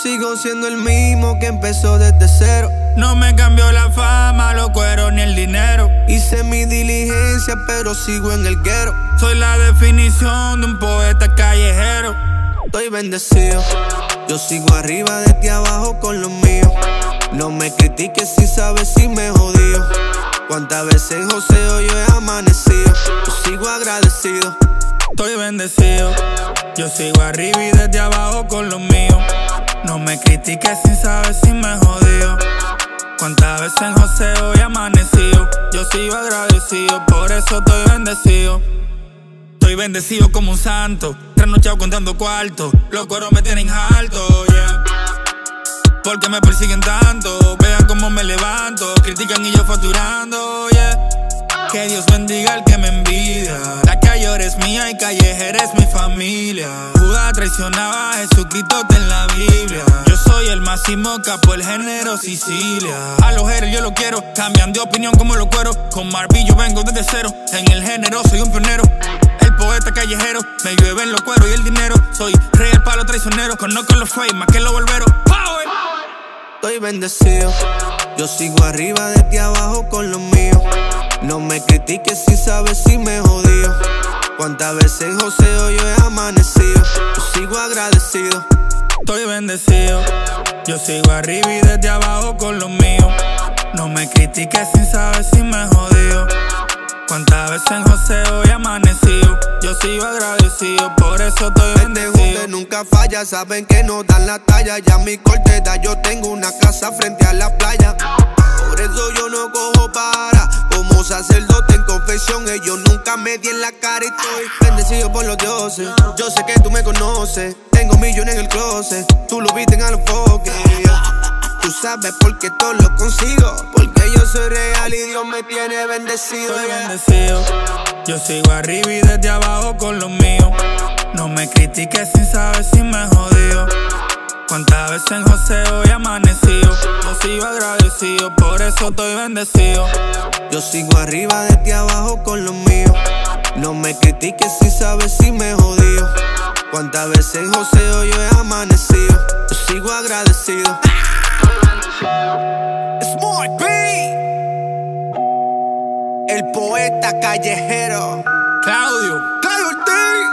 sigo siendo el mismo que empezó desde cero. No me cambió la fama, los cueros ni el dinero. Hice mi diligencia, pero sigo en el guero. Soy la definición de un poeta callejero. Estoy bendecido, yo sigo arriba desde abajo con los míos. No me critiques si sabes si me jodío. Cuántas veces en joseo yo he amanecido. Yo sigo agradecido. Estoy bendecido, yo sigo arriba y desde abajo con los míos. No me critiques si sabes si me jodío. Cuántas veces en joseo he amanecido. Yo sigo agradecido, por eso estoy bendecido. Estoy bendecido como un santo, trasnochado contando cuartos. Los cueros me tienen alto, yeah. Porque me persiguen tanto, vean cómo me levanto. Critican y yo facturando, yeah. Que Dios bendiga al que me envidia. La calle ahora es mía y callejera es mi familia. Judas traicionaba a Jesucristo está en la Biblia. Yo soy el máximo capo del género Sicilia. A los haters yo lo quiero, cambian de opinión como los cueros. Con Marví yo vengo desde cero, en el género soy un pionero. El poeta callejero, me llueven los cueros y el dinero. Soy rey del palo traicionero, conozco los fake más que los volveros. Power. Estoy bendecido, yo sigo arriba desde abajo con los míos. No me critiques si sabes si me jodío. Cuántas veces en joseo yo he amanecido. Yo sigo agradecido. Estoy bendecido, yo sigo arriba y desde abajo con los míos. No me critiques si sabes si me jodío. Cuántas veces en joseo he amanecido. Yo sigo agradecido, por eso estoy bendecido. Pendejo que nunca falla, saben que no dan la talla. Ya mi corte da, yo tengo una casa frente a la playa. Por eso yo no cojo para. Como sacerdote en confesión, ellos nunca me di en la cara y estoy bendecido por los dioses. Yo sé que tú me conoces, tengo millones en el closet. Tú lo viste en Alofoque. Tú sabes por qué todo lo consigo, porque yo soy real y Dios me tiene bendecido. Estoy bendecido, yo sigo arriba y desde abajo con los míos. No me critiques si sabes si me jodío. Cuántas veces en joseo he amanecido. Yo sigo agradecido, por eso estoy bendecido. Yo sigo arriba desde abajo con los míos. No me critiques si sabes si me jodío. Cuántas veces en joseo yo he amanecido. Yo sigo agradecido. Smart B, el poeta callejero. Claudio Ortiz.